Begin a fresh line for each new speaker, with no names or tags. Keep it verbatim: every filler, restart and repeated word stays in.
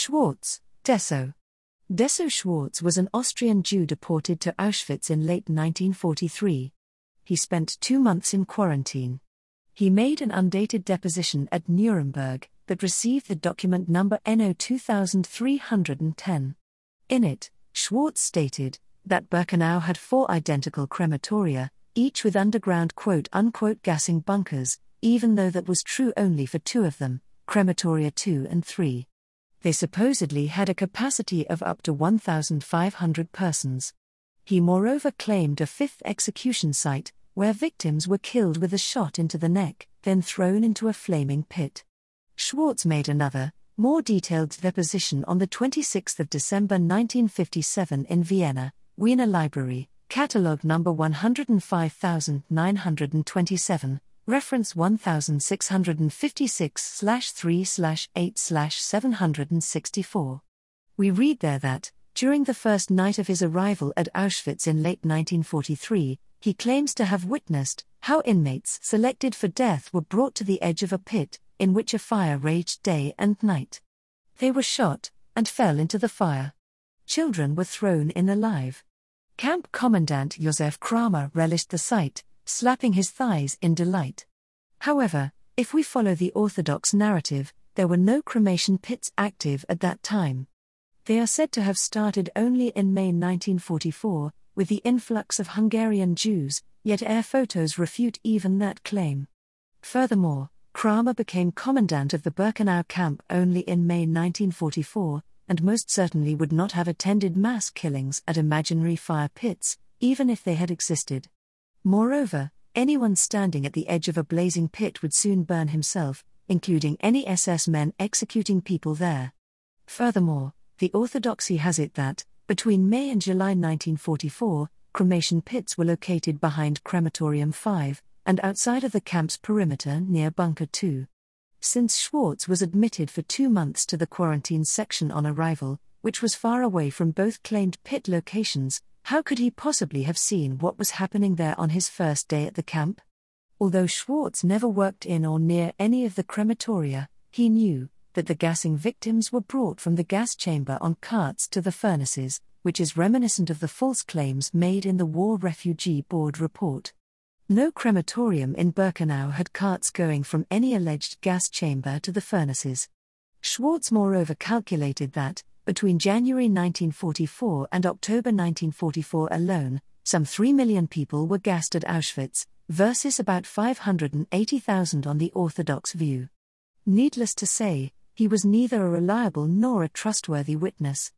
Schwarz, Deso. Deso Schwarz was an Austrian Jew deported to Auschwitz in late nineteen forty-three. He spent two months in quarantine. He made an undated deposition at Nuremberg that received the document number N O two three one zero. In it, Schwarz stated that Birkenau had four identical crematoria, each with underground quote-unquote gassing bunkers, even though that was true only for two of them, crematoria two and three. They supposedly had a capacity of up to one thousand five hundred persons. He moreover claimed a fifth execution site, where victims were killed with a shot into the neck, then thrown into a flaming pit. Schwarz made another, more detailed deposition on the twenty-sixth of December nineteen fifty-seven in Vienna, Wiener Library, catalogue number one hundred five thousand nine hundred twenty-seven, reference one thousand six hundred fifty-six slash three slash eight slash seven hundred sixty-four. We read there that, during the first night of his arrival at Auschwitz in late nineteen forty-three, he claims to have witnessed how inmates selected for death were brought to the edge of a pit, in which a fire raged day and night. They were shot, and fell into the fire. Children were thrown in alive. Camp Commandant Josef Kramer relished the sight, slapping his thighs in delight. However, if we follow the Orthodox narrative, there were no cremation pits active at that time. They are said to have started only in May nineteen forty-four, with the influx of Hungarian Jews, yet air photos refute even that claim. Furthermore, Kramer became commandant of the Birkenau camp only in May nineteen forty-four, and most certainly would not have attended mass killings at imaginary fire pits, even if they had existed. Moreover, anyone standing at the edge of a blazing pit would soon burn himself, including any S S men executing people there. Furthermore, the orthodoxy has it that, between May and July nineteen forty-four, cremation pits were located behind Crematorium five, and outside of the camp's perimeter near Bunker two. Since Schwarz was admitted for two months to the quarantine section on arrival, which was far away from both claimed pit locations, how could he possibly have seen what was happening there on his first day at the camp? Although Schwarz never worked in or near any of the crematoria, he knew that the gassing victims were brought from the gas chamber on carts to the furnaces, which is reminiscent of the false claims made in the War Refugee Board report. No crematorium in Birkenau had carts going from any alleged gas chamber to the furnaces. Schwarz moreover calculated that, between January nineteen forty-four and October nineteen forty-four alone, some three million people were gassed at Auschwitz, versus about five hundred eighty thousand on the Orthodox view. Needless to say, he was neither a reliable nor a trustworthy witness.